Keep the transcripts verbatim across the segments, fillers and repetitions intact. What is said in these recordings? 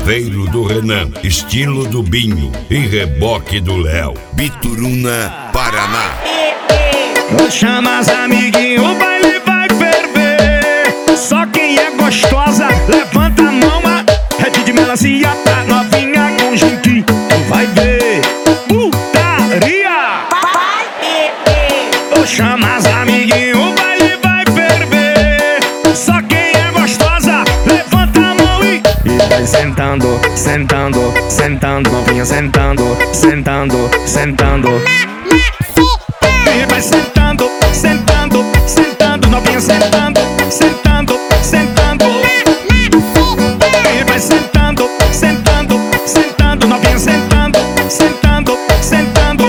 Chaveiro do Renan, estilo do Binho e reboque do Léo. Bituruna, Paraná. Chama as amiguinhos, o baile vai ferver. Só quem é gostosa, levanta a mão. A rede de melancia pra novinha com gente. Tu vai ver putaria. Chama as amiguinhos, o baile vai ferver. Só quem é gostosa, levanta a mão e E vai sentando, sentando, sentando, novinha sentando, sentando, sentando. E vai sentando, sentando, sentando, novinha sentando, sentando, sentando. E vai sentando, sentando, sentando, novinha sentando, sentando, sentando.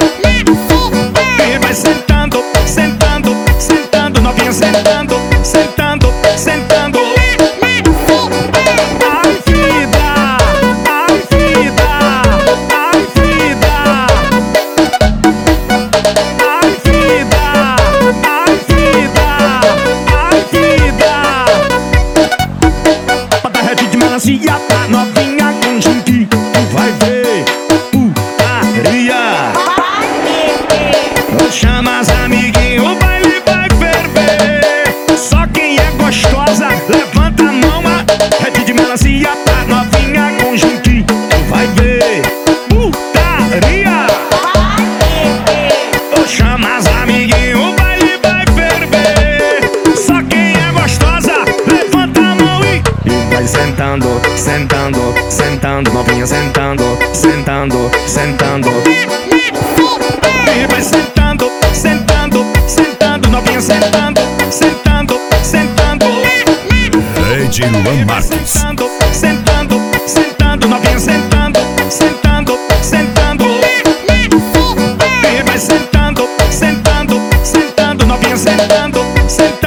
E vai sentando, sentando, sentando, novinha sentando, sentando, sentando. Ai vida, ai vida, ai vida. Ai vida, ai vida, ai vida. Bota rede de melancia pra novinha com gente. Tu vai ver putaria. Chama as amiguinhos, o baile vai ferver. Só quem é gostosa, levanta a mão. A rede de melancia pra novinha com gente. Tu vai ver putaria. Chama as amiguinhos, o baile vai ferver. Só quem é gostosa, levanta a mão e E vai sentando, sentando, sentando, novinha sentando, sentando, sentando. E vai sentando, sentando, sentando, novinha sentando, sentando, sentando. Rede Luan E vai Marques. sentando, sentando, sentando, novinha sentando, sentando, sentando. E vai sentando, sentando, sentando, novinha sentando, sentando.